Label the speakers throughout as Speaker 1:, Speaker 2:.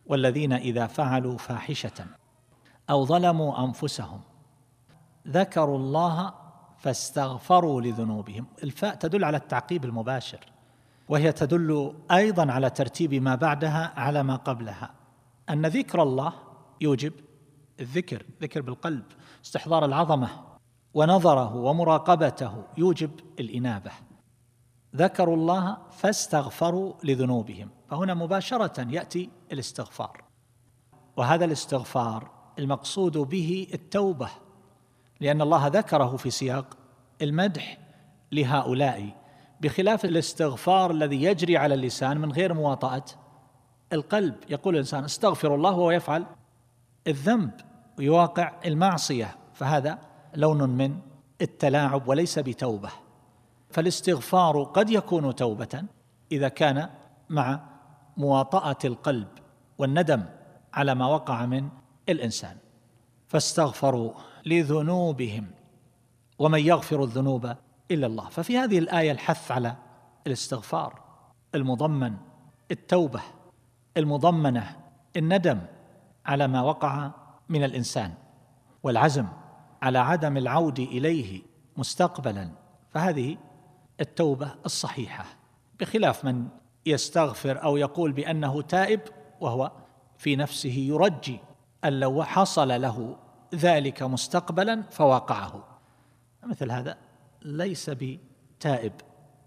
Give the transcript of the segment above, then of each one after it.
Speaker 1: والذين إذا فعلوا فاحشة أو ظلموا أنفسهم ذكروا الله فاستغفروا لذنوبهم. الفاء تدل على التعقيب المباشر، وهي تدل أيضا على ترتيب ما بعدها على ما قبلها، أن ذكر الله يوجب الذكر، ذكر بالقلب، استحضار العظمة ونظره ومراقبته يوجب الإنابة. ذكروا الله فاستغفروا لذنوبهم، فهنا مباشرة يأتي الاستغفار، وهذا الاستغفار المقصود به التوبة، لأن الله ذكره في سياق المدح لهؤلاء، بخلاف الاستغفار الذي يجري على اللسان من غير مواطأة القلب. يقول الإنسان استغفر الله وهو يفعل الذنب ويواقع المعصية، فهذا لون من التلاعب وليس بتوبة. فالاستغفار قد يكون توبة إذا كان مع مواطأة القلب والندم على ما وقع من الإنسان. فاستغفروا لذنوبهم ومن يغفر الذنوب إلا الله. ففي هذه الآية الحث على الاستغفار المضمن التوبة، المضمنة الندم على ما وقع من الإنسان، والعزم على عدم العود إليه مستقبلا. فهذه التوبة الصحيحة، بخلاف من يستغفر أو يقول بأنه تائب وهو في نفسه يرجي أن لو حصل له ذلك مستقبلا فواقعه. مثل هذا ليس بتائب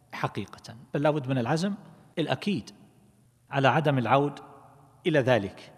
Speaker 1: حقيقة، بل لابد من العزم الأكيد على عدم العود إلى ذلك.